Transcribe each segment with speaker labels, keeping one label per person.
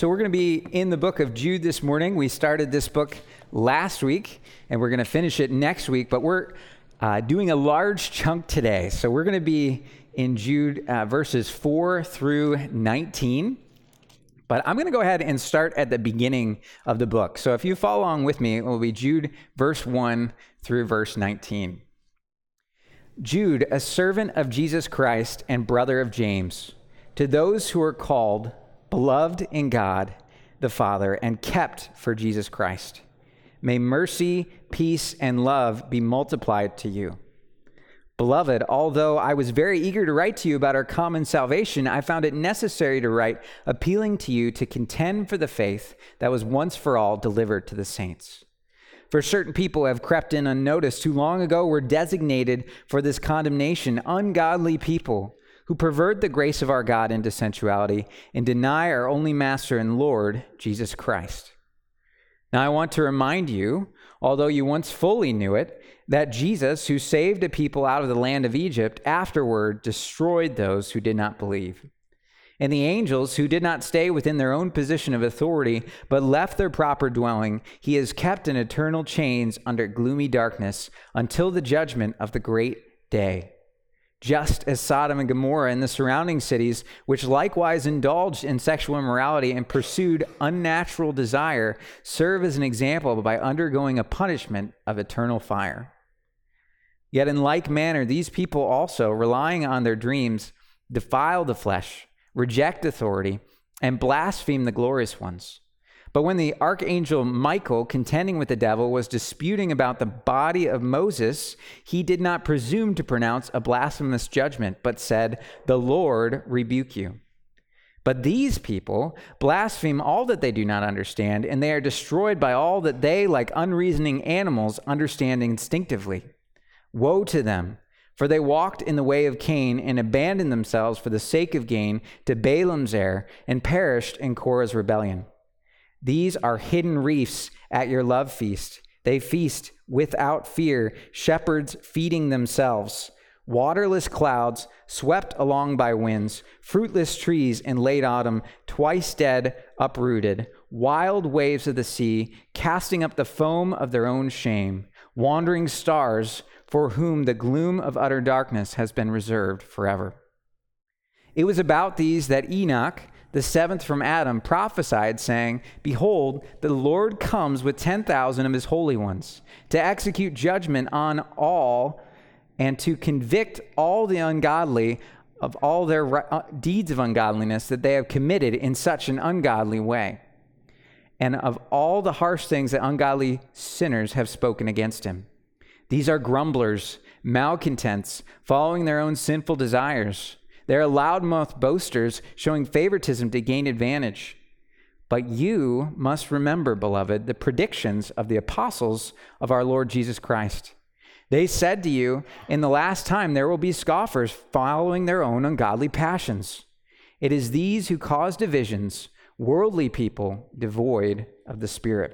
Speaker 1: So we're going to be in the book of Jude this morning. We started this book last week, and we're going to finish it next week, but we're doing a large chunk today. So we're going to be in Jude verses 4 through 19. But I'm going to go ahead and start at the beginning of the book. So if you follow along with me, it will be Jude verse 1 through verse 19. Jude, a servant of Jesus Christ and brother of James, to those who are called, beloved in God the Father, and kept for Jesus Christ, may mercy, peace, and love be multiplied to you. Beloved, although I was very eager to write to you about our common salvation, I found it necessary to write, appealing to you to contend for the faith that was once for all delivered to the saints. For certain people have crept in unnoticed, who long ago were designated for this condemnation, ungodly people, who pervert the grace of our God into sensuality and deny our only Master and Lord, Jesus Christ. Now I want to remind you, although you once fully knew it, that Jesus, who saved a people out of the land of Egypt, afterward destroyed those who did not believe. And the angels, who did not stay within their own position of authority, but left their proper dwelling, he has kept in eternal chains under gloomy darkness until the judgment of the great day. Just as Sodom and Gomorrah and the surrounding cities, which likewise indulged in sexual immorality and pursued unnatural desire, serve as an example by undergoing a punishment of eternal fire. Yet in like manner, these people also, relying on their dreams, defile the flesh, reject authority, and blaspheme the glorious ones. But when the archangel Michael, contending with the devil, was disputing about the body of Moses, he did not presume to pronounce a blasphemous judgment, but said, "The Lord rebuke you." But these people blaspheme all that they do not understand, and they are destroyed by all that they, like unreasoning animals, understand instinctively. Woe to them! For they walked in the way of Cain and abandoned themselves for the sake of gain to Balaam's error and perished in Korah's rebellion. These are hidden reefs at your love feast. They feast without fear, shepherds feeding themselves. Waterless clouds swept along by winds, fruitless trees in late autumn, twice dead, uprooted, wild waves of the sea, casting up the foam of their own shame, wandering stars for whom the gloom of utter darkness has been reserved forever. It was about these that Enoch, the seventh from Adam, prophesied, saying, "Behold, the Lord comes with 10,000 of his holy ones, to execute judgment on all and to convict all the ungodly of all their deeds of ungodliness that they have committed in such an ungodly way, and of all the harsh things that ungodly sinners have spoken against him. These are grumblers, malcontents, following their own sinful desires. They're loudmouth boasters, showing favoritism to gain advantage. But you must remember, beloved, the predictions of the apostles of our Lord Jesus Christ. They said to you, in the last time there will be scoffers following their own ungodly passions. It is these who cause divisions, worldly people devoid of the Spirit."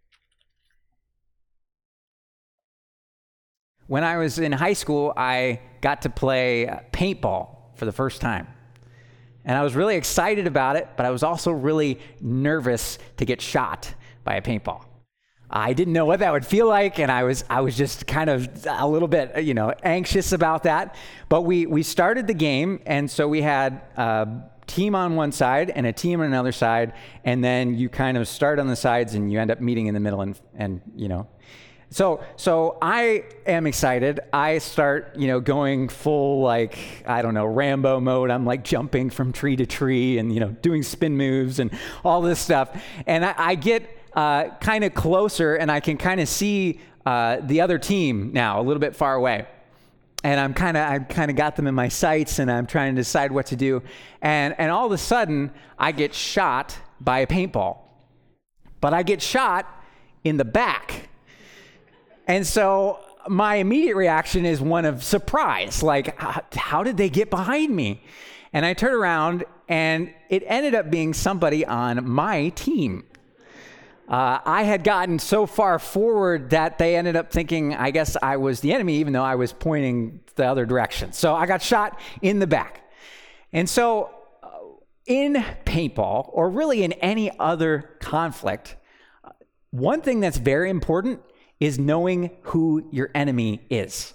Speaker 1: When I was in high school, I got to play paintball for the first time. And I was really excited about it, but I was also really nervous to get shot by a paintball. I didn't know what that would feel like, and I was just kind of a little bit, anxious about that. But we started the game, and so we had a team on one side and a team on another side, and then you kind of start on the sides and you end up meeting in the middle, and So I am excited. I start, going full, Rambo mode. I'm like jumping from tree to tree and, doing spin moves and all this stuff. And I get kind of closer, and I can kind of see the other team now a little bit far away. And I kind of got them in my sights, and I'm trying to decide what to do. And all of a sudden, I get shot by a paintball. But I get shot in the back. And so my immediate reaction is one of surprise, like, how did they get behind me? And I turn around, and it ended up being somebody on my team. I had gotten so far forward that they ended up thinking, I guess I was the enemy, even though I was pointing the other direction. So I got shot in the back. And so in paintball, or really in any other conflict, one thing that's very important is knowing who your enemy is.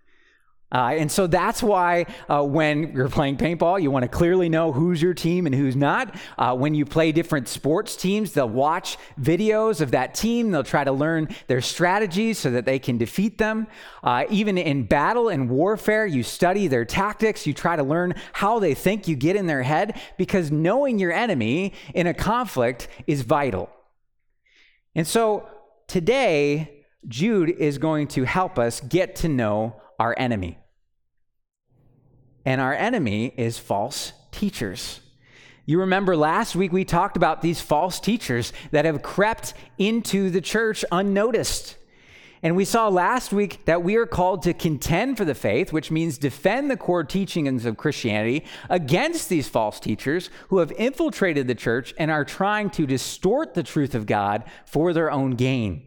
Speaker 1: And so that's why when you're playing paintball, you want to clearly know who's your team and who's not. When you play different sports teams, they'll watch videos of that team. They'll try to learn their strategies so that they can defeat them. Even in battle and warfare, you study their tactics. You try to learn how they think. You get in their head, because knowing your enemy in a conflict is vital. And so today, Jude is going to help us get to know our enemy. And our enemy is false teachers. You remember last week we talked about these false teachers that have crept into the church unnoticed. And we saw last week that we are called to contend for the faith, which means defend the core teachings of Christianity against these false teachers who have infiltrated the church and are trying to distort the truth of God for their own gain.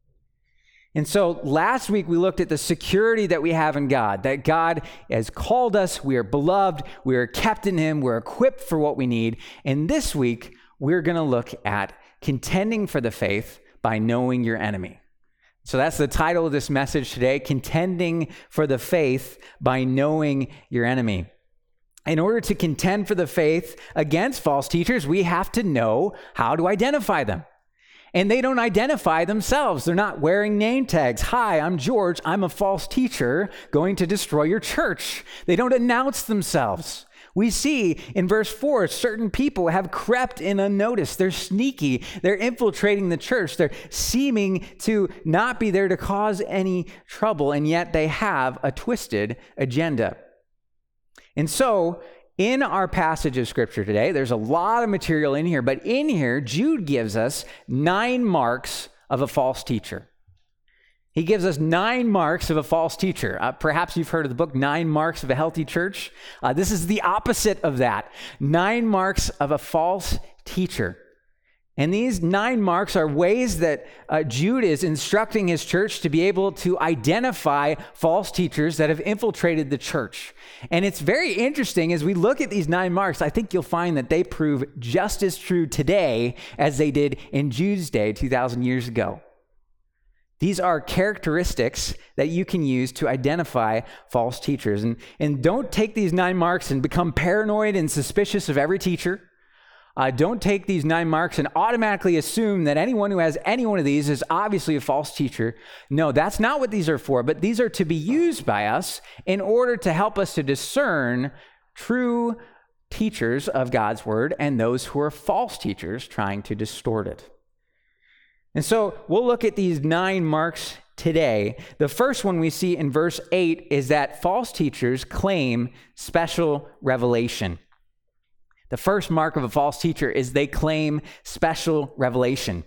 Speaker 1: And so last week we looked at the security that we have in God, that God has called us, we are beloved, we are kept in Him, we're equipped for what we need. And this week we're going to look at contending for the faith by knowing your enemy. So that's the title of this message today, Contending for the Faith by Knowing Your Enemy. In order to contend for the faith against false teachers, we have to know how to identify them. And they don't identify themselves. They're not wearing name tags. Hi, I'm George. I'm a false teacher going to destroy your church. They don't announce themselves. We see in verse 4, certain people have crept in unnoticed. They're sneaky. They're infiltrating the church. They're seeming to not be there to cause any trouble, and yet they have a twisted agenda. And so, in our passage of Scripture today, there's a lot of material in here, but in here, Jude gives us 9 marks of a false teacher. He gives us 9 marks of a false teacher. Perhaps you've heard of the book, 9 Marks of a Healthy Church. This is the opposite of that. 9 marks of a false teacher. And these 9 marks are ways that Jude is instructing his church to be able to identify false teachers that have infiltrated the church. And it's very interesting as we look at these 9 marks, I think you'll find that they prove just as true today as they did in Jude's day 2,000 years ago. These are characteristics that you can use to identify false teachers. And don't take these 9 marks and become paranoid and suspicious of every teacher. Don't take these 9 marks and automatically assume that anyone who has any one of these is obviously a false teacher. No, that's not what these are for, but these are to be used by us in order to help us to discern true teachers of God's word and those who are false teachers trying to distort it. And so we'll look at these 9 marks today. The first one we see in verse 8 is that false teachers claim special revelation. The first mark of a false teacher is they claim special revelation.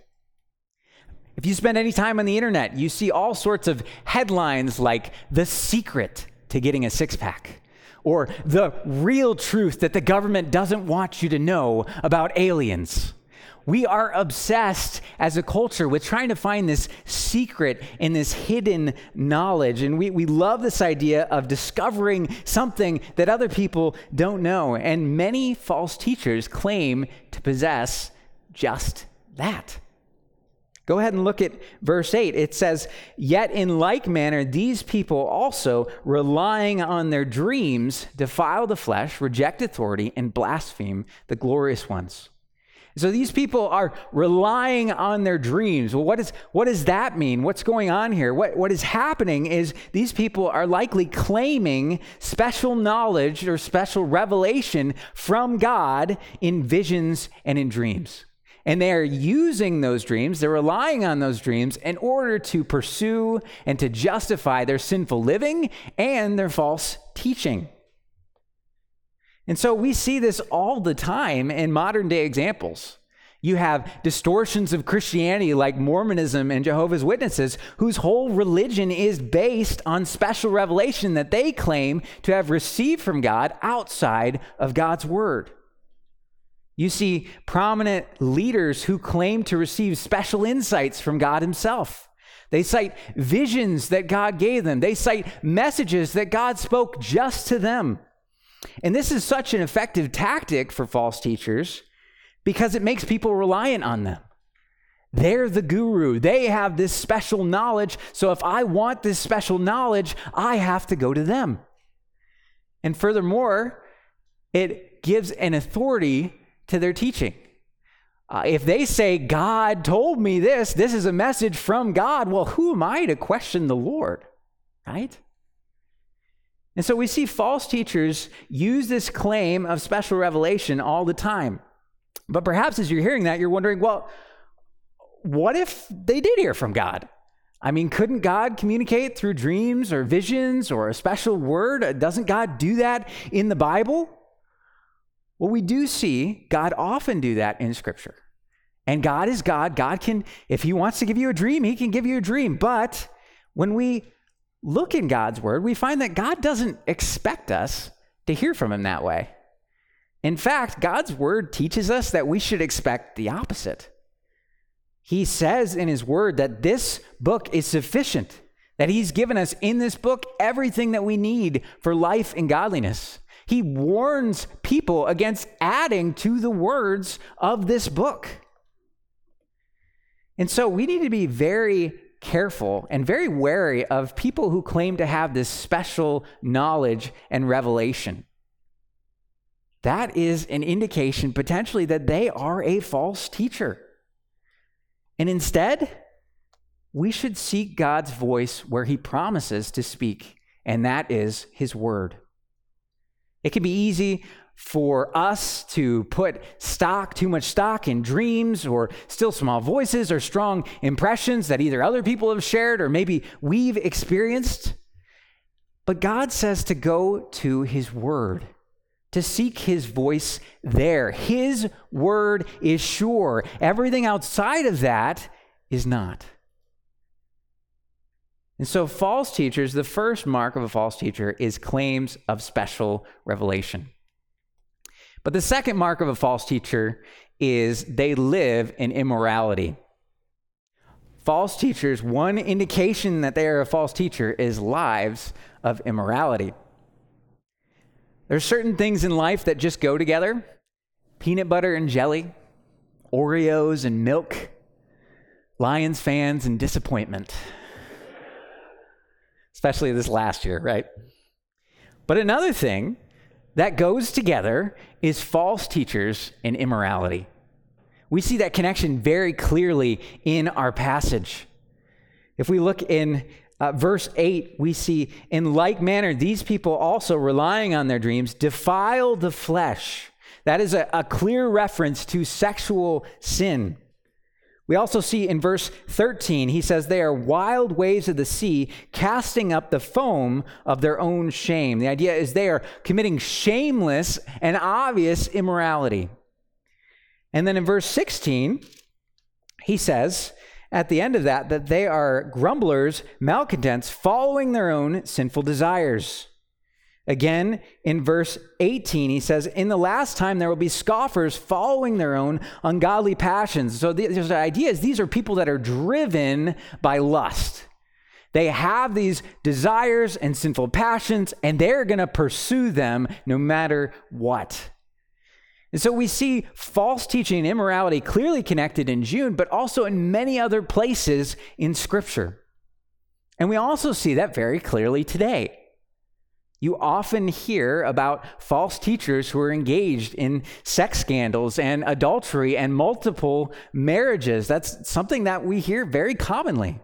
Speaker 1: If you spend any time on the internet, you see all sorts of headlines like "The Secret to Getting a Six-Pack," or "The Real Truth That the Government Doesn't Want You to Know About Aliens." We are obsessed as a culture with trying to find this secret and this hidden knowledge. And we love this idea of discovering something that other people don't know. And many false teachers claim to possess just that. Go ahead and look at verse 8. It says, "Yet in like manner, these people also, relying on their dreams, defile the flesh, reject authority, and blaspheme the glorious ones." So these people are relying on their dreams. Well, what does that mean? What's going on here? What is happening is these people are likely claiming special knowledge or special revelation from God in visions and in dreams. And they are using those dreams, they're relying on those dreams in order to pursue and to justify their sinful living and their false teaching. And so we see this all the time in modern day examples. You have distortions of Christianity like Mormonism and Jehovah's Witnesses, whose whole religion is based on special revelation that they claim to have received from God outside of God's word. You see prominent leaders who claim to receive special insights from God himself. They cite visions that God gave them. They cite messages that God spoke just to them. And this is such an effective tactic for false teachers because it makes people reliant on them. They're the guru. They have this special knowledge. So if I want this special knowledge, I have to go to them. And furthermore, it gives an authority to their teaching. If they say, God told me this is a message from God, well, who am I to question the Lord, right? And so we see false teachers use this claim of special revelation all the time. But perhaps as you're hearing that, you're wondering, well, what if they did hear from God? I mean, couldn't God communicate through dreams or visions or a special word? Doesn't God do that in the Bible? Well, we do see God often do that in Scripture. And God is God. God can, if he wants to give you a dream, he can give you a dream. But when we look in God's word, we find that God doesn't expect us to hear from him that way. In fact, God's word teaches us that we should expect the opposite. He says in his word that this book is sufficient, that he's given us in this book everything that we need for life and godliness. He warns people against adding to the words of this book. And so we need to be very careful and very wary of people who claim to have this special knowledge and revelation. That is an indication potentially that they are a false teacher. And instead, we should seek God's voice where he promises to speak, and that is his word. It can be easy for us to put too much stock in dreams or still small voices or strong impressions that either other people have shared or maybe we've experienced. But God says to go to his word, to seek his voice there. His word is sure. Everything outside of that is not. And so false teachers, the first mark of a false teacher is claims of special revelation. But the second mark of a false teacher is they live in immorality. False teachers, one indication that they are a false teacher is lives of immorality. There's certain things in life that just go together. Peanut butter and jelly, Oreos and milk, Lions fans and disappointment. Especially this last year, right? But another thing that goes together is false teachers and immorality. We see that connection very clearly in our passage. If we look in verse 8, we see, in like manner, these people also, relying on their dreams, defile the flesh. That is a clear reference to sexual sin. We also see in verse 13, he says, they are wild waves of the sea, casting up the foam of their own shame. The idea is they are committing shameless and obvious immorality. And then in verse 16, he says, at the end of that they are grumblers, malcontents, following their own sinful desires. Again, in verse 18, he says, in the last time there will be scoffers following their own ungodly passions. So the idea is these are people that are driven by lust. They have these desires and sinful passions, and they're going to pursue them no matter what. And so we see false teaching and immorality clearly connected in Jude, but also in many other places in Scripture. And we also see that very clearly today. You often hear about false teachers who are engaged in sex scandals and adultery and multiple marriages. That's something that we hear very commonly.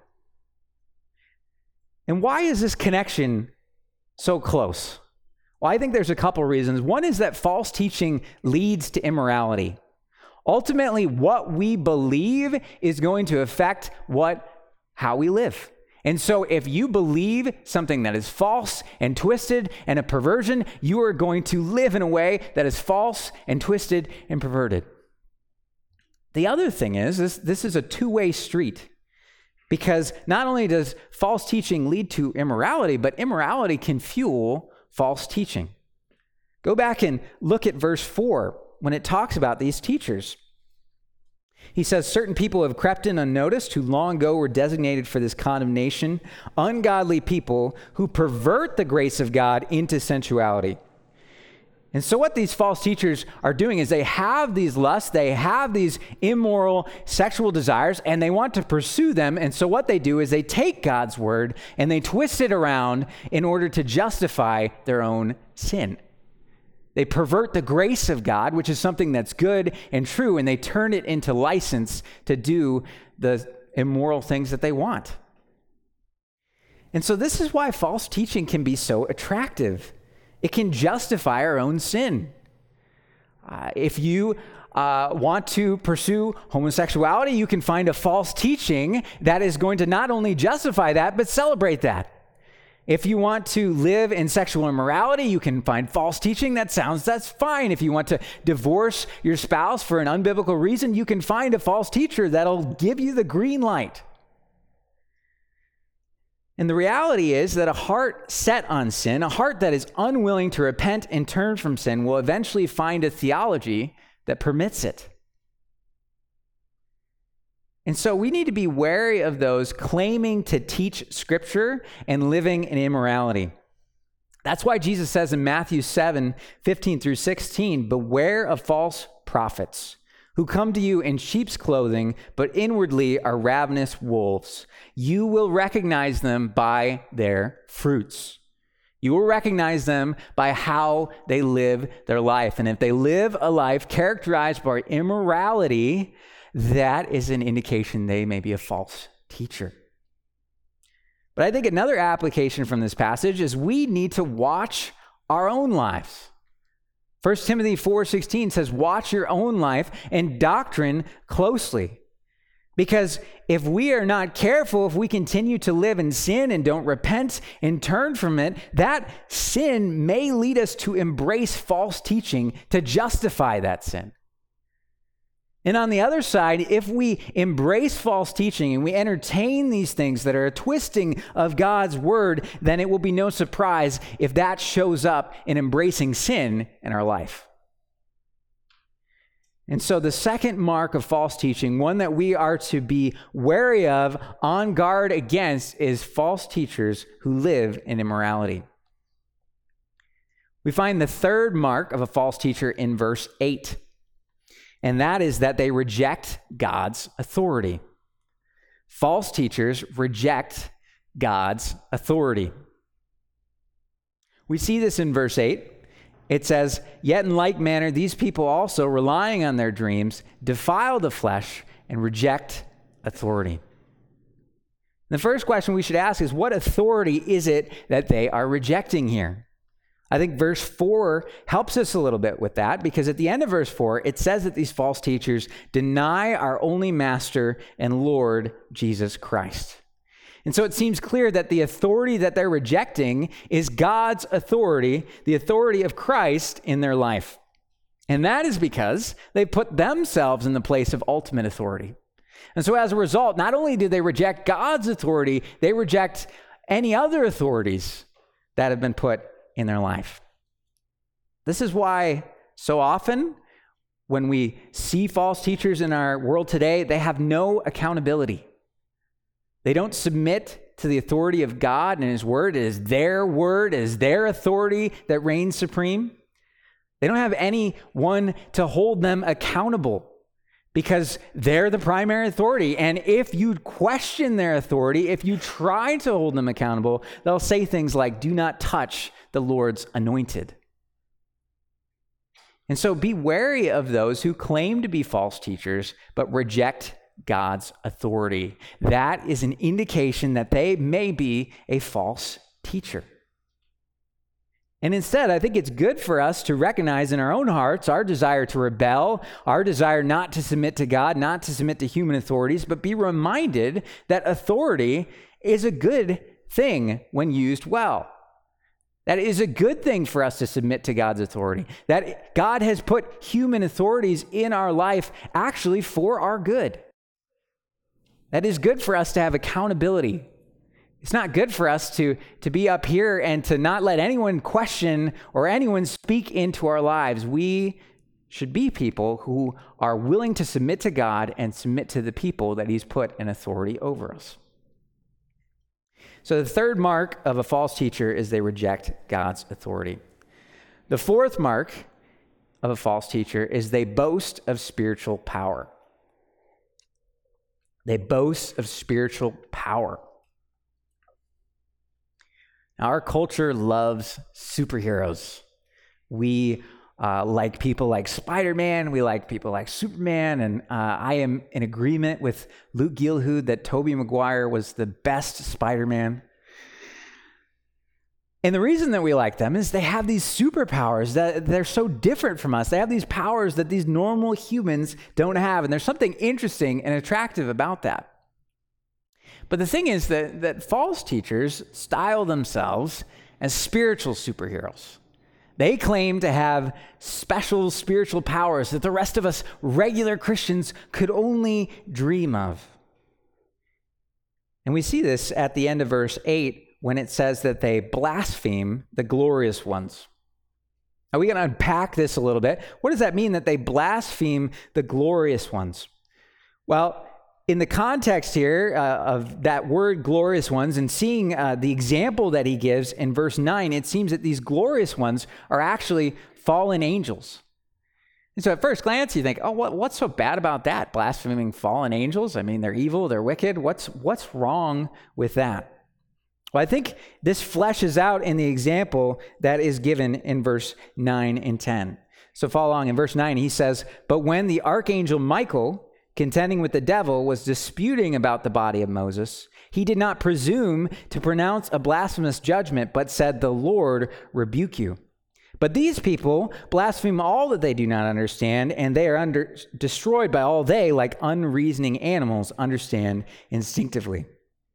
Speaker 1: And why is this connection so close? Well, I think there's a couple reasons. One is that false teaching leads to immorality. Ultimately, what we believe is going to affect how we live. And so if you believe something that is false and twisted and a perversion, you are going to live in a way that is false and twisted and perverted. The other thing is, this is a two-way street, because not only does false teaching lead to immorality, but immorality can fuel false teaching. Go back and look at verse 4 when it talks about these teachers. He says, certain people have crept in unnoticed who long ago were designated for this condemnation, ungodly people who pervert the grace of God into sensuality. And so what these false teachers are doing is they have these lusts, they have these immoral sexual desires, and they want to pursue them. And so what they do is they take God's word and they twist it around in order to justify their own sin. They pervert the grace of God, which is something that's good and true, and they turn it into license to do the immoral things that they want. And so this is why false teaching can be so attractive. It can justify our own sin. If you want to pursue homosexuality, you can find a false teaching that is going to not only justify that, but celebrate that. If you want to live in sexual immorality, you can find false teaching that's fine. If you want to divorce your spouse for an unbiblical reason, you can find a false teacher that'll give you the green light. And the reality is that a heart set on sin, a heart that is unwilling to repent and turn from sin, will eventually find a theology that permits it. And so we need to be wary of those claiming to teach Scripture and living in immorality. That's why Jesus says in Matthew 7:15-16, beware of false prophets who come to you in sheep's clothing, but inwardly are ravenous wolves. You will recognize them by their fruits. You will recognize them by how they live their life. And if they live a life characterized by immorality, that is an indication they may be a false teacher. But I think another application from this passage is we need to watch our own lives. 1 Timothy 4:16 says, watch your own life and doctrine closely. Because if we are not careful, if we continue to live in sin and don't repent and turn from it, that sin may lead us to embrace false teaching to justify that sin. And on the other side, if we embrace false teaching and we entertain these things that are a twisting of God's word, then it will be no surprise if that shows up in embracing sin in our life. And so the second mark of false teaching, one that we are to be wary of, on guard against, is false teachers who live in immorality. We find the third mark of a false teacher in verse 8. And that is that they reject God's authority. False teachers reject God's authority. We see this in verse 8. It says, yet in like manner, these people also, relying on their dreams, defile the flesh and reject authority. The first question we should ask is, what authority is it that they are rejecting here? I think verse 4 helps us a little bit with that, because at the end of verse 4, it says that these false teachers deny our only Master and Lord, Jesus Christ. And so it seems clear that the authority that they're rejecting is God's authority, the authority of Christ in their life. And that is because they put themselves in the place of ultimate authority. And so as a result, not only do they reject God's authority, they reject any other authorities that have been put in their life. This is why so often when we see false teachers in our world today, they have no accountability. They don't submit to the authority of God and His word. It is their authority that reigns supreme. They don't have anyone to hold them accountable because they're the primary authority. And if you question their authority, if you try to hold them accountable, they'll say things like, do not touch the Lord's anointed. And so be wary of those who claim to be false teachers, but reject God's authority. That is an indication that they may be a false teacher. And instead, I think it's good for us to recognize in our own hearts our desire to rebel, our desire not to submit to God, not to submit to human authorities, but be reminded that authority is a good thing when used well. That is a good thing for us to submit to God's authority. That God has put human authorities in our life actually for our good. That is good for us to have accountability. It's not good for us to be up here and to not let anyone question or anyone speak into our lives. We should be people who are willing to submit to God and submit to the people that He's put in authority over us. So the third mark of a false teacher is they reject God's authority. The fourth mark of a false teacher is they boast of spiritual power. They boast of spiritual power. Now, our culture loves superheroes. We like people like Spider-Man. We like people like Superman. And I am in agreement with Luke Gilhood that Tobey Maguire was the best Spider-Man. And the reason that we like them is they have these superpowers that they're so different from us. They have these powers that these normal humans don't have. And there's something interesting and attractive about that. But the thing is that false teachers style themselves as spiritual superheroes. They claim to have special spiritual powers that the rest of us regular Christians could only dream of. And we see this at the end of verse 8 when it says that they blaspheme the glorious ones. Now we got to unpack this a little bit. What does that mean that they blaspheme the glorious ones? Well, in the context here of that word glorious ones and seeing the example that he gives in verse 9, it seems that these glorious ones are actually fallen angels. And so at first glance, you think, oh, what's so bad about that? Blaspheming fallen angels? I mean, they're evil, they're wicked. What's wrong with that? Well, I think this fleshes out in the example that is given in verse 9 and 10. So follow along. In verse 9, he says, "But when the archangel Michael, contending with the devil, was disputing about the body of Moses, he did not presume to pronounce a blasphemous judgment, but said, 'The Lord rebuke you.' But these people blaspheme all that they do not understand, and they are destroyed by all they, like unreasoning animals, understand instinctively."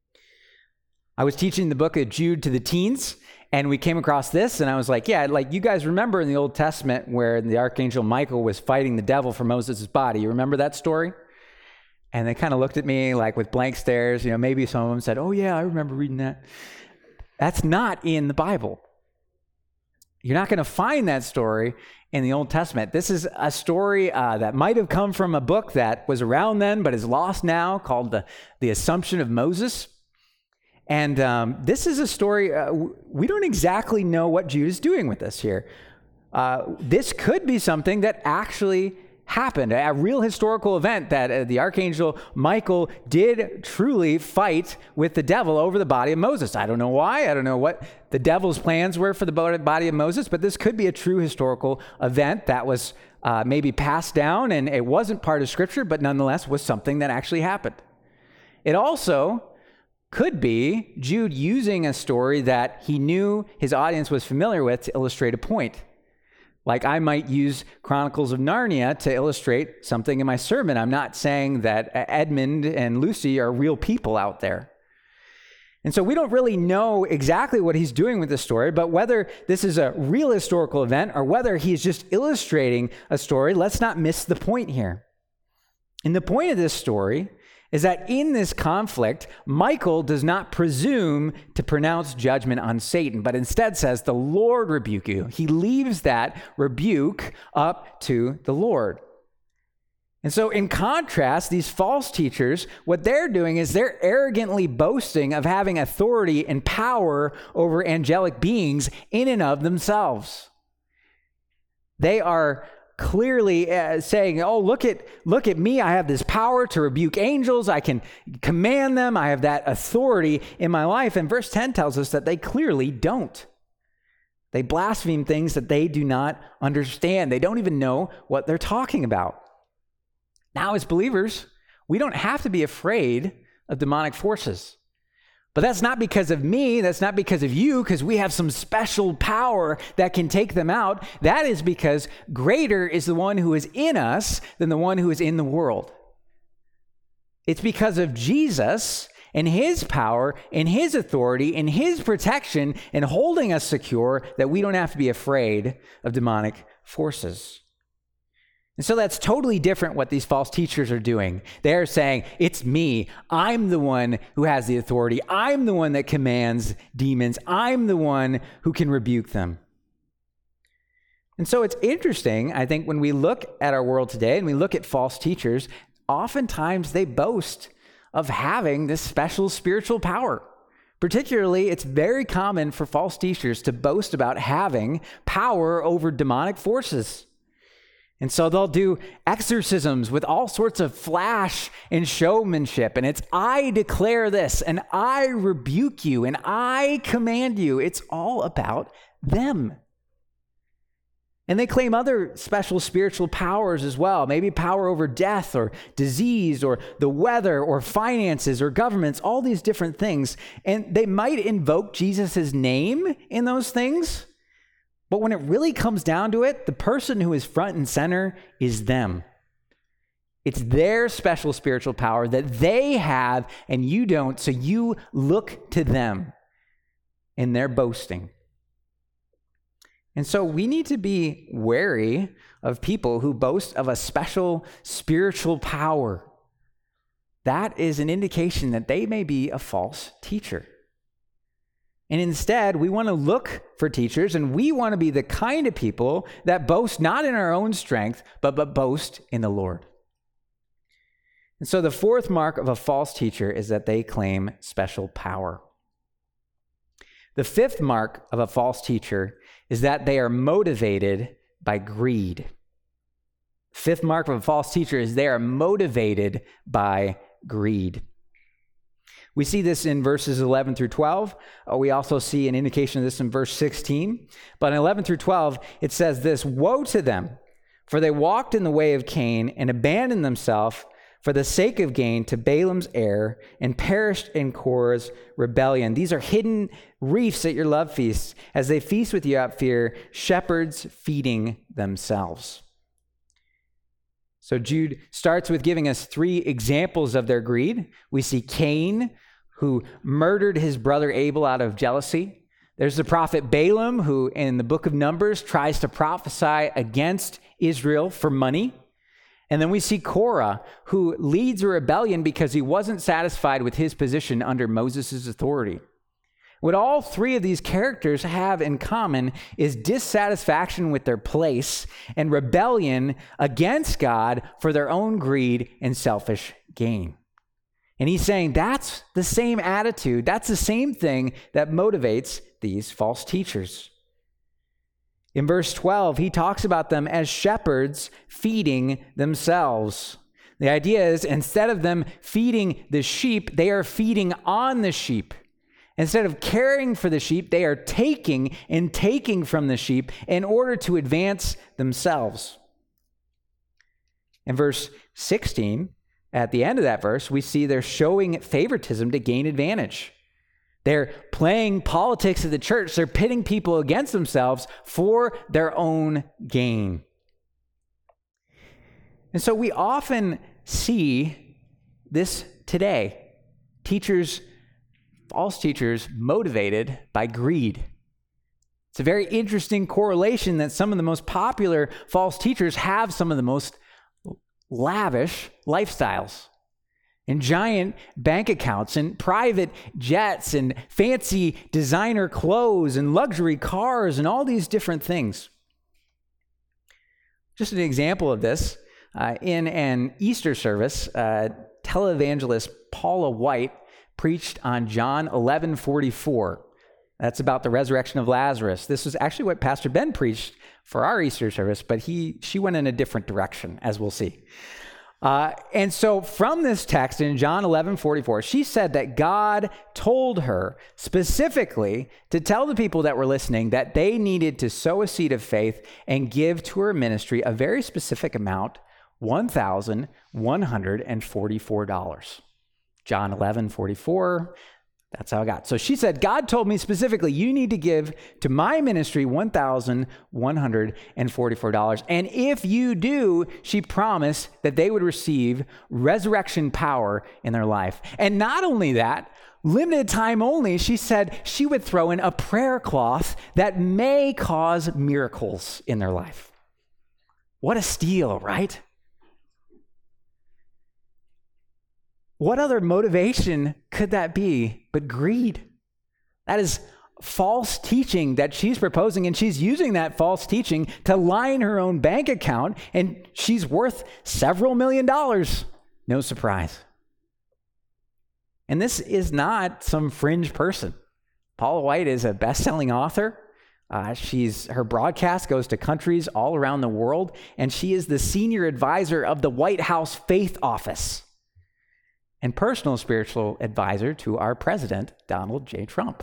Speaker 1: I was teaching the book of Jude to the teens, and we came across this, and I was like, yeah, like you guys remember in the Old Testament where the archangel Michael was fighting the devil for Moses' body. You remember that story? And they kind of looked at me like with blank stares. You know, maybe some of them said, oh yeah, I remember reading that. That's not in the Bible. You're not going to find that story in the Old Testament. This is a story that might have come from a book that was around then, but is lost now, called the Assumption of Moses. And this is a story, we don't exactly know what Jude is doing with this here. This could be something that actually happened, a real historical event that the archangel Michael did truly fight with the devil over the body of Moses. I don't know why. I don't know what the devil's plans were for the body of Moses, but this could be a true historical event that was maybe passed down, and it wasn't part of Scripture, but nonetheless was something that actually happened. It also could be Jude using a story that he knew his audience was familiar with to illustrate a point. Like I might use Chronicles of Narnia to illustrate something in my sermon. I'm not saying that Edmund and Lucy are real people out there. And so we don't really know exactly what he's doing with this story, but whether this is a real historical event or whether he's just illustrating a story, let's not miss the point here. And the point of this story is that in this conflict, Michael does not presume to pronounce judgment on Satan, but instead says, "The Lord rebuke you." He leaves that rebuke up to the Lord. And so in contrast, these false teachers, what they're doing is they're arrogantly boasting of having authority and power over angelic beings in and of themselves. They are clearly saying, oh, look at me. I have this power to rebuke angels. I can command them. I have that authority in my life. And verse 10 tells us that they clearly don't. They blaspheme things that they do not understand. They don't even know what they're talking about. Now, as believers, we don't have to be afraid of demonic forces. But that's not because of me, that's not because of you, because we have some special power that can take them out. That is because greater is the one who is in us than the one who is in the world. It's because of Jesus and his power and his authority and his protection and holding us secure that we don't have to be afraid of demonic forces. And so that's totally different what these false teachers are doing. They're saying, it's me. I'm the one who has the authority. I'm the one that commands demons. I'm the one who can rebuke them. And so it's interesting, I think, when we look at our world today and we look at false teachers, oftentimes they boast of having this special spiritual power. Particularly, it's very common for false teachers to boast about having power over demonic forces. And so they'll do exorcisms with all sorts of flash and showmanship. And it's, I declare this, and I rebuke you, and I command you. It's all about them. And they claim other special spiritual powers as well, maybe power over death or disease or the weather or finances or governments, all these different things. And they might invoke Jesus' name in those things. But when it really comes down to it, the person who is front and center is them. It's their special spiritual power that they have and you don't, so you look to them in their boasting. And so we need to be wary of people who boast of a special spiritual power. That is an indication that they may be a false teacher. And instead, we want to look for teachers, and we want to be the kind of people that boast not in our own strength, but boast in the Lord. And so the fourth mark of a false teacher is that they claim special power. The fifth mark of a false teacher is that they are motivated by greed. Fifth mark of a false teacher is they are motivated by greed. We see this in verses 11 through 12. We also see an indication of this in verse 16. But in 11 through 12, it says this, "Woe to them, for they walked in the way of Cain and abandoned themselves for the sake of gain to Balaam's error and perished in Korah's rebellion. These are hidden reefs at your love feasts, as they feast with you out fear, shepherds feeding themselves." So Jude starts with giving us three examples of their greed. We see Cain, who murdered his brother Abel out of jealousy. There's the prophet Balaam, who in the book of Numbers tries to prophesy against Israel for money. And then we see Korah, who leads a rebellion because he wasn't satisfied with his position under Moses' authority. What all three of these characters have in common is dissatisfaction with their place and rebellion against God for their own greed and selfish gain. And he's saying that's the same attitude, that's the same thing that motivates these false teachers. In verse 12, he talks about them as shepherds feeding themselves. The idea is instead of them feeding the sheep, they are feeding on the sheep. Instead of caring for the sheep, they are taking from the sheep in order to advance themselves. In verse 16, at the end of that verse, we see they're showing favoritism to gain advantage. They're playing politics of the church. They're pitting people against themselves for their own gain. And so we often see this today. False teachers motivated by greed. It's a very interesting correlation that some of the most popular false teachers have some of the most lavish lifestyles and giant bank accounts and private jets and fancy designer clothes and luxury cars and all these different things. Just an example of this, in an Easter service, televangelist Paula White preached on John 11:44. That's about the resurrection of Lazarus. This was actually what Pastor Ben preached for our Easter service, but she went in a different direction, as we'll see. And so from this text in John 11:44, she said that God told her specifically to tell the people that were listening that they needed to sow a seed of faith and give to her ministry a very specific amount, $1,144. John 11:44, that's how I got. So she said, God told me specifically, you need to give to my ministry $1,144. And if you do, she promised that they would receive resurrection power in their life. And not only that, limited time only, she said she would throw in a prayer cloth that may cause miracles in their life. What a steal, right? What other motivation could that be but greed? That is false teaching that she's proposing, and she's using that false teaching to line her own bank account, and she's worth several $1 million. No surprise. And this is not some fringe person. Paula White is a best-selling author. Her broadcast goes to countries all around the world, and she is the senior advisor of the White House Faith Office and personal spiritual advisor to our president, Donald J. Trump.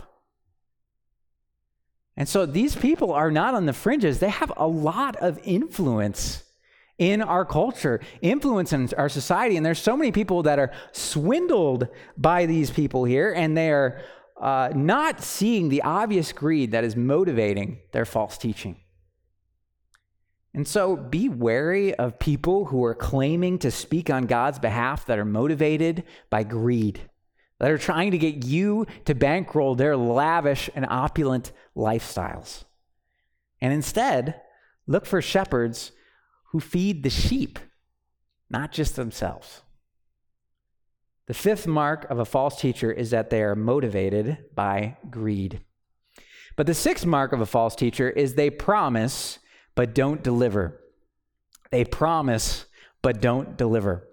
Speaker 1: And so these people are not on the fringes. They have a lot of influence in our culture, influence in our society. And there's so many people that are swindled by these people here, and they are not seeing the obvious greed that is motivating their false teaching. And so be wary of people who are claiming to speak on God's behalf that are motivated by greed, that are trying to get you to bankroll their lavish and opulent lifestyles. And instead, look for shepherds who feed the sheep, not just themselves. The fifth mark of a false teacher is that they are motivated by greed. But the sixth mark of a false teacher is they promise but don't deliver. They promise but don't deliver.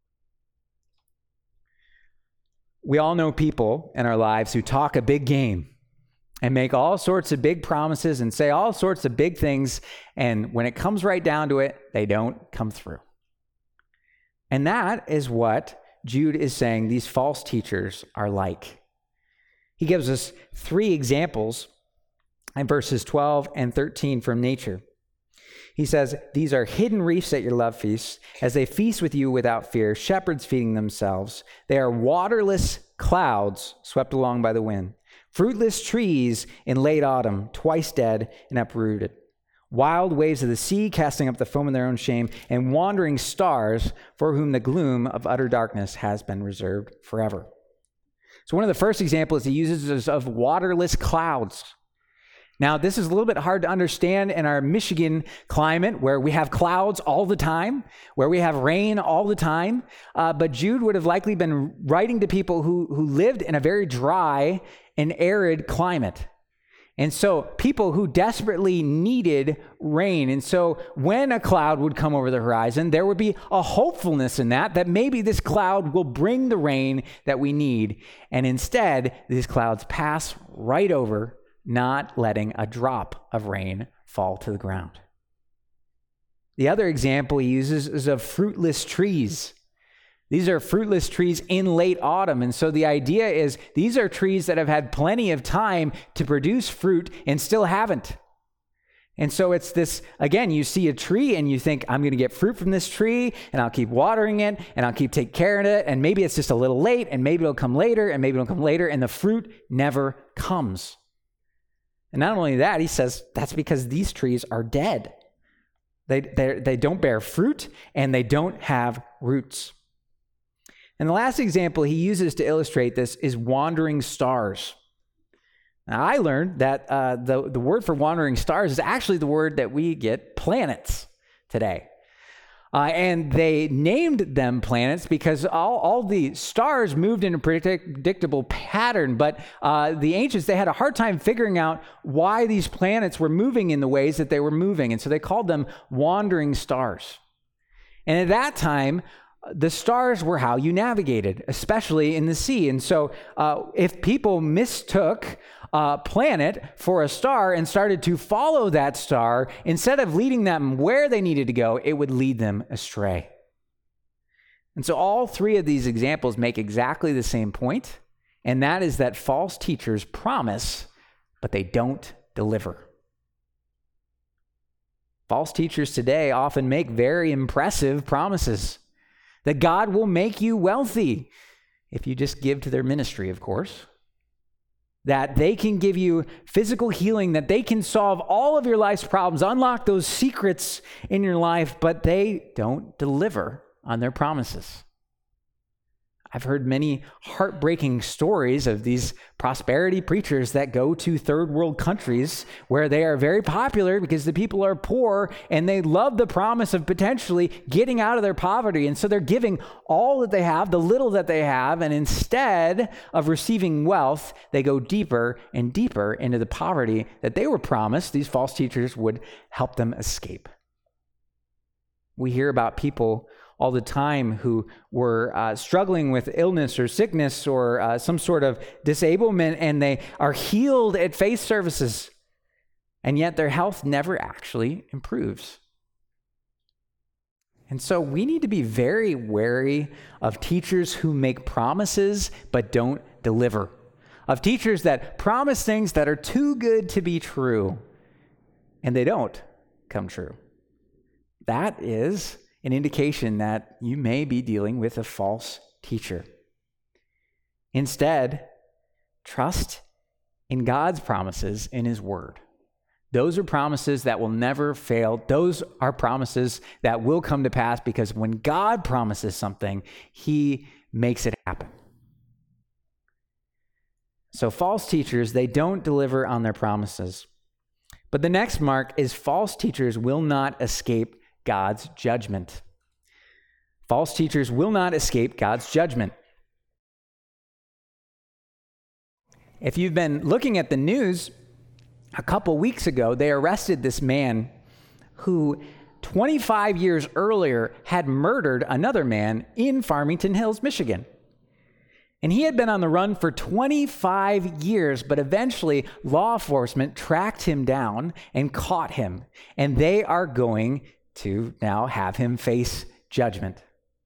Speaker 1: We all know people in our lives who talk a big game and make all sorts of big promises and say all sorts of big things, and when it comes right down to it, they don't come through. And that is what Jude is saying these false teachers are like. He gives us 3 examples in verses 12 and 13 from nature. He says, "These are hidden reefs at your love feasts, as they feast with you without fear, shepherds feeding themselves. They are waterless clouds swept along by the wind, fruitless trees in late autumn, twice dead and uprooted, wild waves of the sea casting up the foam in their own shame, and wandering stars for whom the gloom of utter darkness has been reserved forever." So one of the first examples he uses is of waterless clouds. Now, this is a little bit hard to understand in our Michigan climate, where we have clouds all the time, where we have rain all the time. But Jude would have likely been writing to people who lived in a very dry and arid climate. And so people who desperately needed rain. And so when a cloud would come over the horizon, there would be a hopefulness in that maybe this cloud will bring the rain that we need. And instead, these clouds pass right over, not letting a drop of rain fall to the ground. The other example he uses is of fruitless trees. These are fruitless trees in late autumn. And so the idea is these are trees that have had plenty of time to produce fruit and still haven't. And so it's this, again, you see a tree and you think, I'm going to get fruit from this tree, and I'll keep watering it, and I'll keep taking care of it, and maybe it's just a little late, and maybe it'll come later, and maybe it'll come later, and the fruit never comes. And not only that, he says that's because these trees are dead. They don't bear fruit, and they don't have roots. And the last example he uses to illustrate this is wandering stars. Now, I learned that the word for wandering stars is actually the word that we get planets today. And they named them planets because all the stars moved in a predictable pattern. But the ancients, they had a hard time figuring out why these planets were moving in the ways that they were moving. And so they called them wandering stars. And at that time, the stars were how you navigated, especially in the sea. And so if people mistook a planet for a star and started to follow that star, instead of leading them where they needed to go, it would lead them astray. And so all 3 of these examples make exactly the same point, and that is that false teachers promise, but they don't deliver. False teachers today often make very impressive promises that God will make you wealthy if you just give to their ministry, of course. That they can give you physical healing, that they can solve all of your life's problems, unlock those secrets in your life, but they don't deliver on their promises. I've heard many heartbreaking stories of these prosperity preachers that go to third world countries where they are very popular because the people are poor and they love the promise of potentially getting out of their poverty. And so they're giving all that they have, the little that they have, and instead of receiving wealth, they go deeper and deeper into the poverty that they were promised these false teachers would help them escape. We hear about people all the time who were struggling with illness or sickness or some sort of disablement, and they are healed at faith services, and yet their health never actually improves. And so we need to be very wary of teachers who make promises but don't deliver, of teachers that promise things that are too good to be true, and they don't come true. That is an indication that you may be dealing with a false teacher. Instead, trust in God's promises in His Word. Those are promises that will never fail. Those are promises that will come to pass, because when God promises something, He makes it happen. So false teachers, they don't deliver on their promises. But the next mark is false teachers will not escape God's judgment. False teachers will not escape God's judgment. If you've been looking at the news, a couple weeks ago, they arrested this man who 25 years earlier had murdered another man in Farmington Hills, Michigan. And he had been on the run for 25 years, but eventually law enforcement tracked him down and caught him. And they are going to now have him face judgment.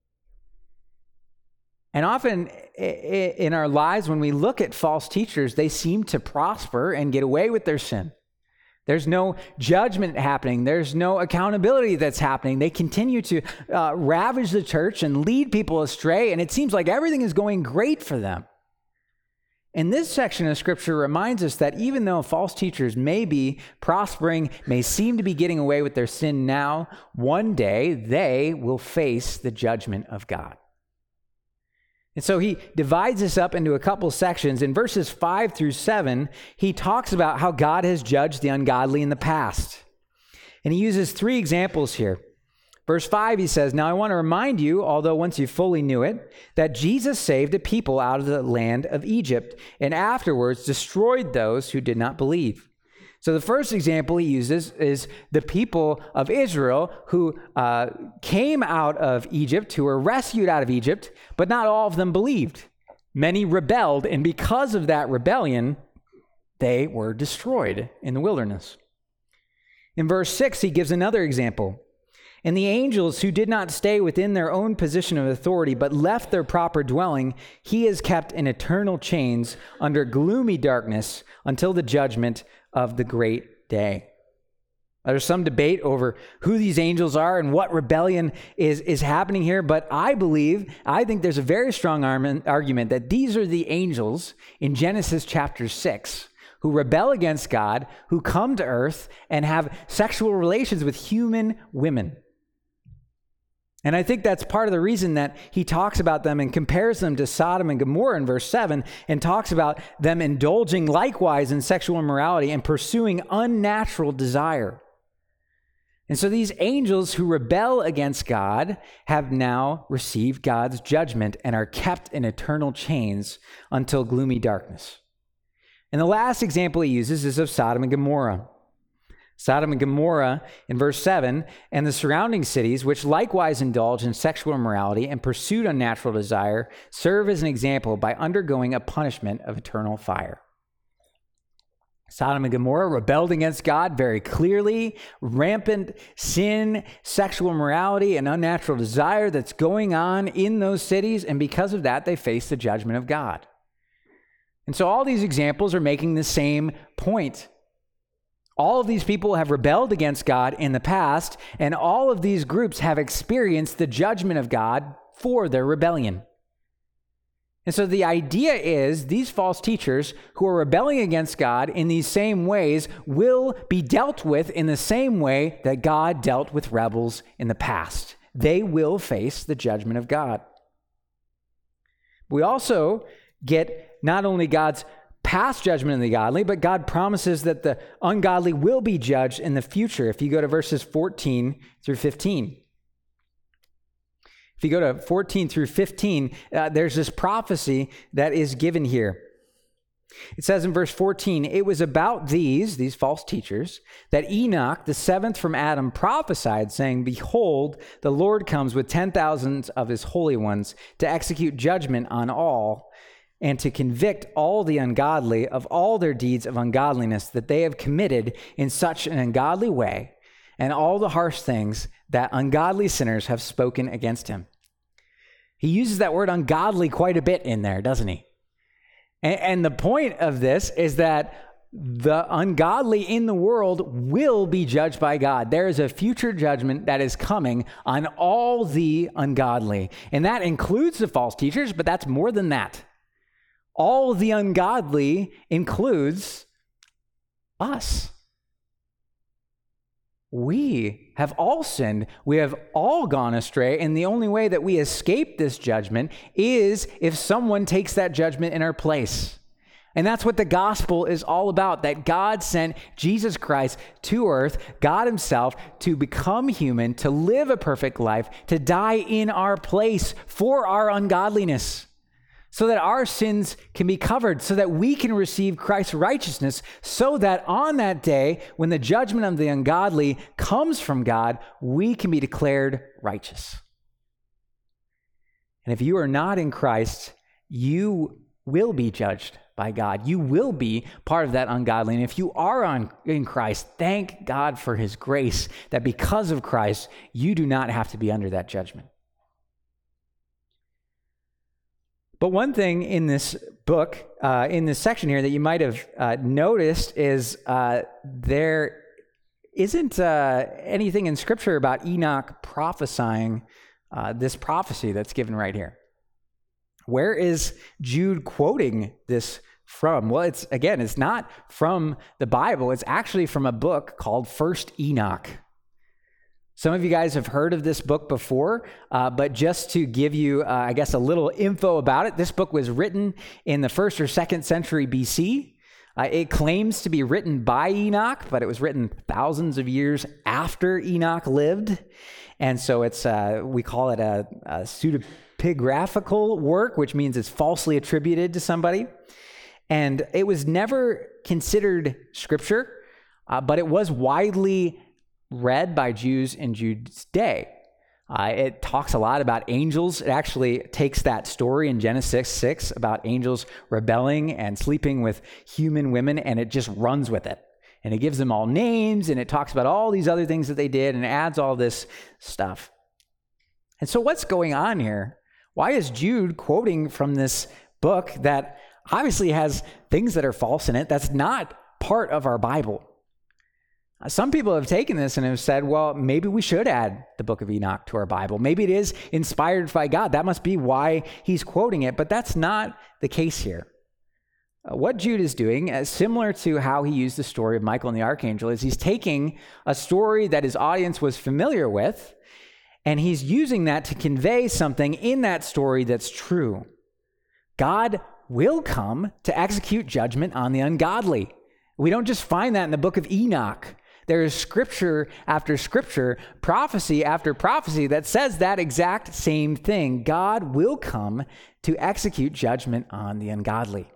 Speaker 1: And often in our lives, when we look at false teachers, they seem to prosper and get away with their sin. There's no judgment happening. There's no accountability that's happening. They continue to ravage the church and lead people astray, and it seems like everything is going great for them. And this section of Scripture reminds us that even though false teachers may be prospering, may seem to be getting away with their sin now, one day they will face the judgment of God. And so he divides this up into a couple sections. In verses 5 through 7, he talks about how God has judged the ungodly in the past. And he uses 3 examples here. Verse 5, he says, "Now I want to remind you, although once you fully knew it, that Jesus saved a people out of the land of Egypt and afterwards destroyed those who did not believe." So the first example he uses is the people of Israel who came out of Egypt, who were rescued out of Egypt, but not all of them believed. Many rebelled, and because of that rebellion, they were destroyed in the wilderness. In verse 6, he gives another example. "And the angels who did not stay within their own position of authority, but left their proper dwelling, he has kept in eternal chains under gloomy darkness until the judgment of the great day." There's some debate over who these angels are and what rebellion is happening here, but I think there's a very strong argument that these are the angels in Genesis chapter 6 who rebel against God, who come to earth and have sexual relations with human women. And I think that's part of the reason that he talks about them and compares them to Sodom and Gomorrah in verse 7 and talks about them indulging likewise in sexual immorality and pursuing unnatural desire. And so these angels who rebel against God have now received God's judgment and are kept in eternal chains until gloomy darkness. And the last example he uses is of Sodom and Gomorrah. Sodom and Gomorrah in verse 7, "And the surrounding cities, which likewise indulge in sexual immorality and pursued unnatural desire, serve as an example by undergoing a punishment of eternal fire." Sodom and Gomorrah rebelled against God very clearly. Rampant sin, sexual immorality, and unnatural desire that's going on in those cities, and because of that, they face the judgment of God. And so all these examples are making the same point. All of these people have rebelled against God in the past, and all of these groups have experienced the judgment of God for their rebellion. And so the idea is these false teachers who are rebelling against God in these same ways will be dealt with in the same way that God dealt with rebels in the past. They will face the judgment of God. We also get not only God's past judgment of the godly, but God promises that the ungodly will be judged in the future. If you go to verses 14 through 15. If you go to 14 through 15, there's this prophecy that is given here. It says in verse 14, "It was about these false teachers, that Enoch, the seventh from Adam, prophesied, saying, Behold, the Lord comes with 10,000s of his holy ones to execute judgment on all and to convict all the ungodly of all their deeds of ungodliness that they have committed in such an ungodly way, and all the harsh things that ungodly sinners have spoken against him." He uses that word ungodly quite a bit in there, doesn't he? And the point of this is that the ungodly in the world will be judged by God. There is a future judgment that is coming on all the ungodly. And that includes the false teachers, but that's more than that. All the ungodly includes us. We have all sinned. We have all gone astray. And the only way that we escape this judgment is if someone takes that judgment in our place. And that's what the gospel is all about, that God sent Jesus Christ to earth, God himself, to become human, to live a perfect life, to die in our place for our ungodliness, so that our sins can be covered, so that we can receive Christ's righteousness, so that on that day, when the judgment of the ungodly comes from God, we can be declared righteous. And if you are not in Christ, you will be judged by God. You will be part of that ungodly. And if you are in Christ, thank God for his grace, that because of Christ, you do not have to be under that judgment. But one thing in this book, in this section here that you might have noticed is there isn't anything in Scripture about Enoch prophesying this prophecy that's given right here. Where is Jude quoting this from? Well, it's not from the Bible. It's actually from a book called First Enoch. Some of you guys have heard of this book before, but just to give you, a little info about it, this book was written in the 1st or 2nd century BC. It claims to be written by Enoch, but it was written thousands of years after Enoch lived. And so we call it a pseudepigraphical work, which means it's falsely attributed to somebody. And it was never considered scripture, but it was widely read by Jews in Jude's day. It talks a lot about angels. It actually takes that story in Genesis 6 about angels rebelling and sleeping with human women, and it just runs with it. And it gives them all names, and it talks about all these other things that they did, and it adds all this stuff. And so what's going on here? Why is Jude quoting from this book that obviously has things that are false in it? That's not part of our Bible. Some people have taken this and have said, well, maybe we should add the book of Enoch to our Bible. Maybe it is inspired by God. That must be why he's quoting it, but that's not the case here. What Jude is doing, similar to how he used the story of Michael and the archangel, is he's taking a story that his audience was familiar with, and he's using that to convey something in that story that's true. God will come to execute judgment on the ungodly. We don't just find that in the book of Enoch. There is scripture after scripture, prophecy after prophecy that says that exact same thing. God will come to execute judgment on the ungodly.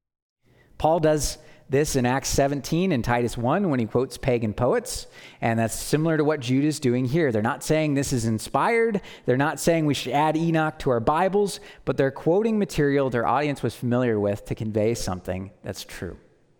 Speaker 1: Paul does this in Acts 17 and Titus 1 when he quotes pagan poets, and that's similar to what Jude is doing here. They're not saying this is inspired. They're not saying we should add Enoch to our Bibles, but they're quoting material their audience was familiar with to convey something that's true.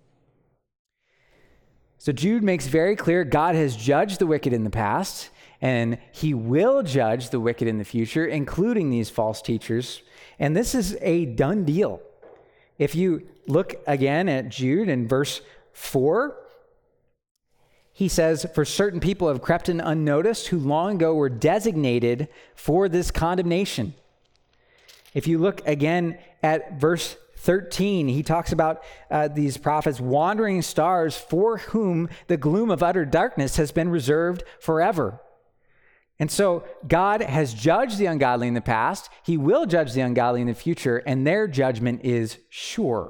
Speaker 1: So Jude makes very clear God has judged the wicked in the past, and he will judge the wicked in the future, including these false teachers. And this is a done deal. If you look again at Jude in verse 4, he says, "For certain people have crept in unnoticed, who long ago were designated for this condemnation." If you look again at verse 13, he talks about these prophets, wandering stars for whom the gloom of utter darkness has been reserved forever. And so God has judged the ungodly in the past. He will judge the ungodly in the future, and their judgment is sure.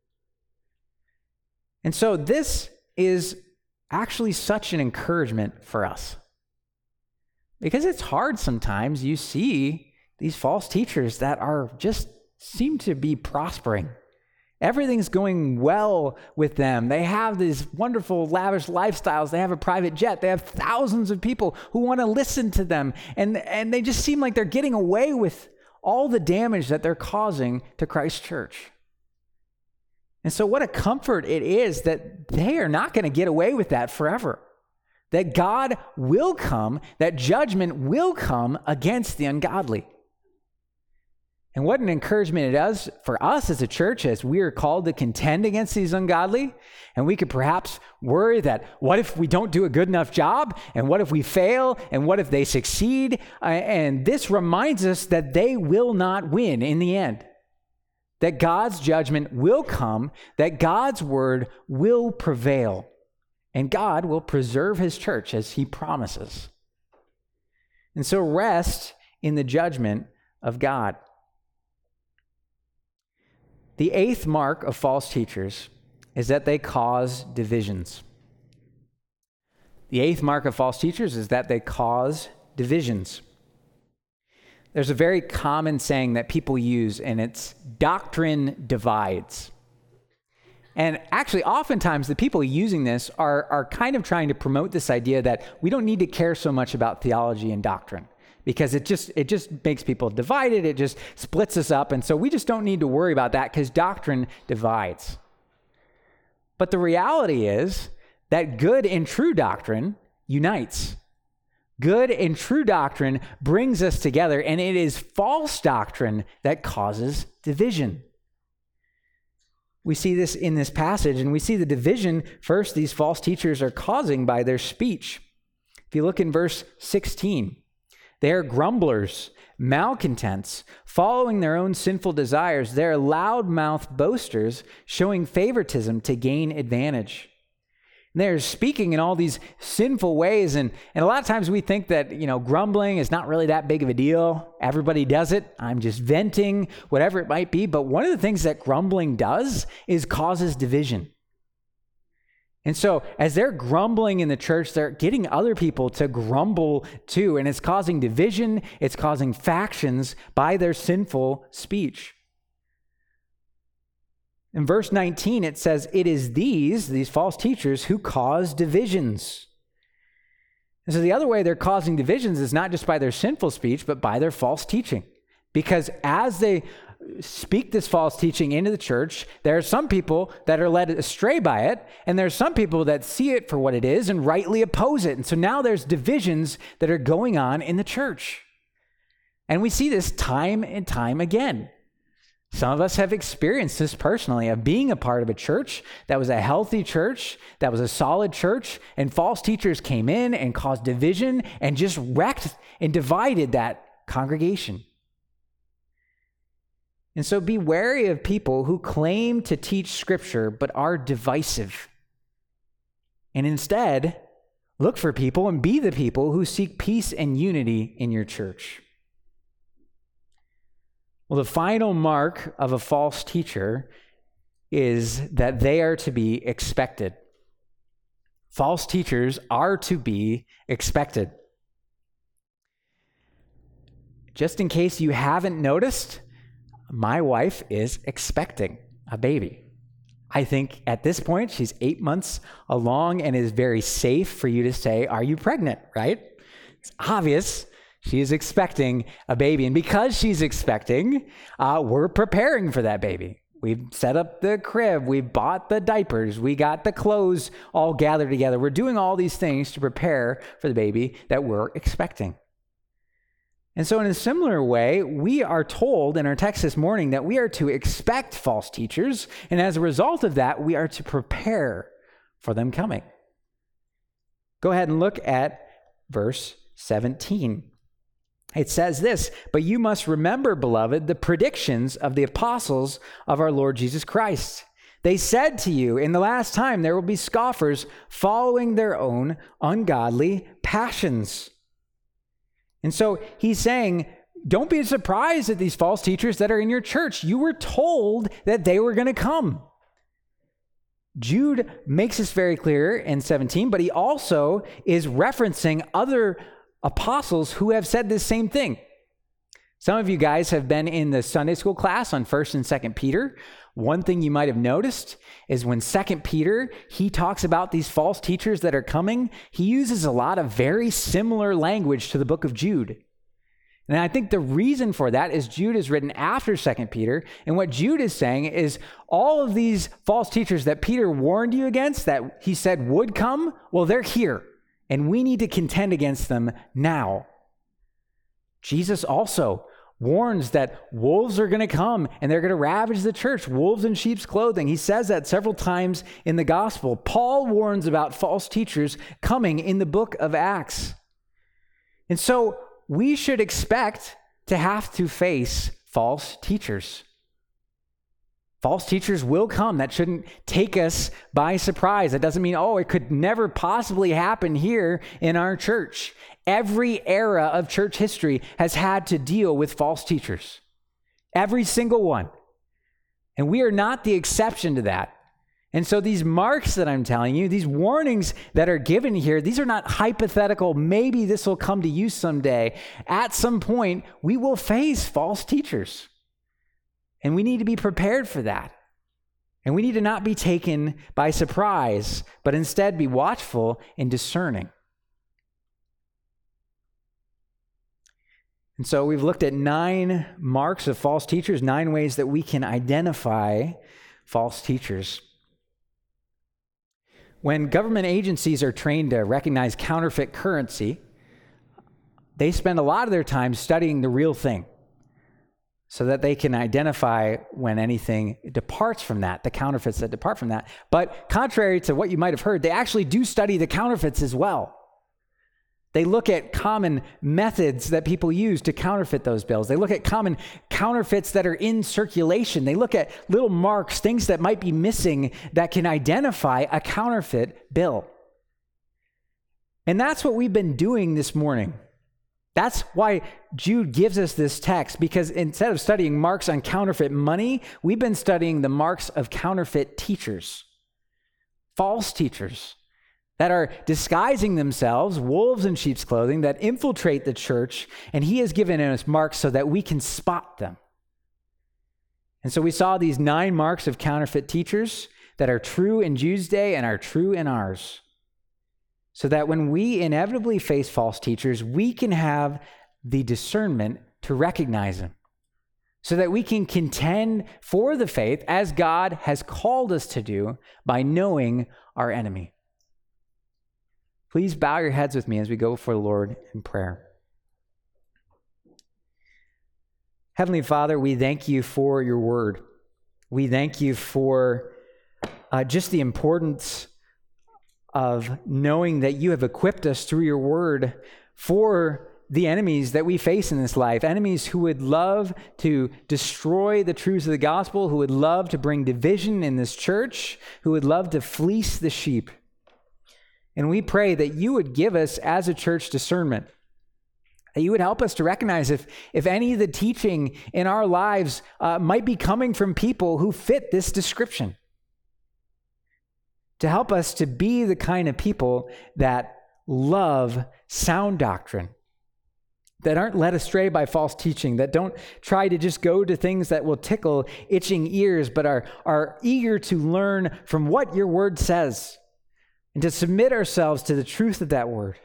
Speaker 1: And so this is actually such an encouragement for us, because it's hard sometimes. You see these false teachers that are just seem to be prospering Everything's going well with them. They have these wonderful, lavish lifestyles. They have a private jet. They have thousands of people who want to listen to them. And they just seem like they're getting away with all the damage that they're causing to Christ's church. And so what a comfort it is that they are not going to get away with that forever. That God will come, that judgment will come against the ungodly. And what an encouragement it is for us as a church as we are called to contend against these ungodly. And we could perhaps worry that what if we don't do a good enough job? And what if we fail? And what if they succeed? And this reminds us that they will not win in the end. That God's judgment will come, that God's word will prevail. And God will preserve his church as he promises. And so rest in the judgment of God. The eighth mark of false teachers is that they cause divisions. The eighth mark of false teachers is that they cause divisions. There's a very common saying that people use, and it's doctrine divides. And actually, oftentimes, the people using this are kind of trying to promote this idea that we don't need to care so much about theology and doctrine, because it just makes people divided. It just splits us up. And so we just don't need to worry about that because doctrine divides. But the reality is that good and true doctrine unites. Good and true doctrine brings us together, and it is false doctrine that causes division. We see this in this passage, and we see the division first these false teachers are causing by their speech. If you look in verse 16, they are grumblers, malcontents, following their own sinful desires. They're loud-mouthed boasters, showing favoritism to gain advantage. And they're speaking in all these sinful ways, and a lot of times we think that, grumbling is not really that big of a deal. Everybody does it. I'm just venting, whatever it might be. But one of the things that grumbling does is causes division. And so as they're grumbling in the church, they're getting other people to grumble too. And it's causing division. It's causing factions by their sinful speech. In verse 19, it says, it is these false teachers who cause divisions. And so the other way they're causing divisions is not just by their sinful speech, but by their false teaching. Because as they speak this false teaching into the church, there are some people that are led astray by it, and there are some people that see it for what it is and rightly oppose it. And so now there's divisions that are going on in the church. And we see this time and time again. Some of us have experienced this personally, of being a part of a church that was a healthy church, that was a solid church, and false teachers came in and caused division and just wrecked and divided that congregation. And so be wary of people who claim to teach Scripture but are divisive. And instead, look for people and be the people who seek peace and unity in your church. Well, the final mark of a false teacher is that they are to be expected. False teachers are to be expected. Just in case you haven't noticed, my wife is expecting a baby. I think at this point, she's 8 months along and is very safe for you to say, are you pregnant, right? It's obvious. She is expecting a baby. And because she's expecting, we're preparing for that baby. We've set up the crib. We bought the diapers. We got the clothes all gathered together. We're doing all these things to prepare for the baby that we're expecting. And so in a similar way, we are told in our text this morning that we are to expect false teachers. And as a result of that, we are to prepare for them coming. Go ahead and look at verse 17. It says this, but you must remember, beloved, the predictions of the apostles of our Lord Jesus Christ. They said to you, in the last time there will be scoffers following their own ungodly passions. And so he's saying, don't be surprised at these false teachers that are in your church. You were told that they were going to come. Jude makes this very clear in 17, but he also is referencing other apostles who have said this same thing. Some of you guys have been in the Sunday school class on 1st and 2nd Peter. One thing you might have noticed is when 2nd Peter, he talks about these false teachers that are coming, he uses a lot of very similar language to the book of Jude. And I think the reason for that is Jude is written after 2nd Peter, and what Jude is saying is all of these false teachers that Peter warned you against, that he said would come, well, they're here, and we need to contend against them now. Jesus also warns that wolves are going to come and they're going to ravage the church, wolves in sheep's clothing. He says that several times in the gospel. Paul warns about false teachers coming in the book of Acts. And so we should expect to have to face false teachers. False teachers will come. That shouldn't take us by surprise. That doesn't mean, it could never possibly happen here in our church. Every era of church history has had to deal with false teachers. Every single one. And we are not the exception to that. And so these marks that I'm telling you, these warnings that are given here, these are not hypothetical, maybe this will come to you someday. At some point, we will face false teachers. And we need to be prepared for that. And we need to not be taken by surprise, but instead be watchful and discerning. And so we've looked at 9 marks of false teachers, 9 ways that we can identify false teachers. When government agencies are trained to recognize counterfeit currency, they spend a lot of their time studying the real thing so that they can identify when anything departs from that, the counterfeits that depart from that. But contrary to what you might have heard, they actually do study the counterfeits as well. They look at common methods that people use to counterfeit those bills. They look at common counterfeits that are in circulation. They look at little marks, things that might be missing that can identify a counterfeit bill. And that's what we've been doing this morning. That's why Jude gives us this text, because instead of studying marks on counterfeit money, we've been studying the marks of counterfeit teachers, false teachers that are disguising themselves, wolves in sheep's clothing, that infiltrate the church, and he has given us marks so that we can spot them. And so we saw these 9 marks of counterfeit teachers that are true in Jude's day and are true in ours, so that when we inevitably face false teachers, we can have the discernment to recognize them, so that we can contend for the faith as God has called us to do by knowing our enemy. Please bow your heads with me as we go before the Lord in prayer. Heavenly Father, we thank you for your word. We thank you for just the importance of knowing that you have equipped us through your word for the enemies that we face in this life, enemies who would love to destroy the truths of the gospel, who would love to bring division in this church, who would love to fleece the sheep. And we pray that you would give us as a church discernment, that you would help us to recognize if any of the teaching in our lives might be coming from people who fit this description, to help us to be the kind of people that love sound doctrine, that aren't led astray by false teaching, that don't try to just go to things that will tickle itching ears, but are eager to learn from what your word says, and to submit ourselves to the truth of that word.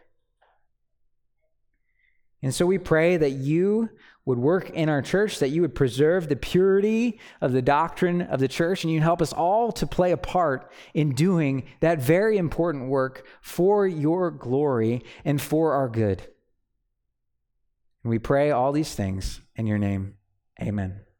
Speaker 1: And so we pray that you would work in our church, that you would preserve the purity of the doctrine of the church, and you'd help us all to play a part in doing that very important work for your glory and for our good. And we pray all these things in your name. Amen.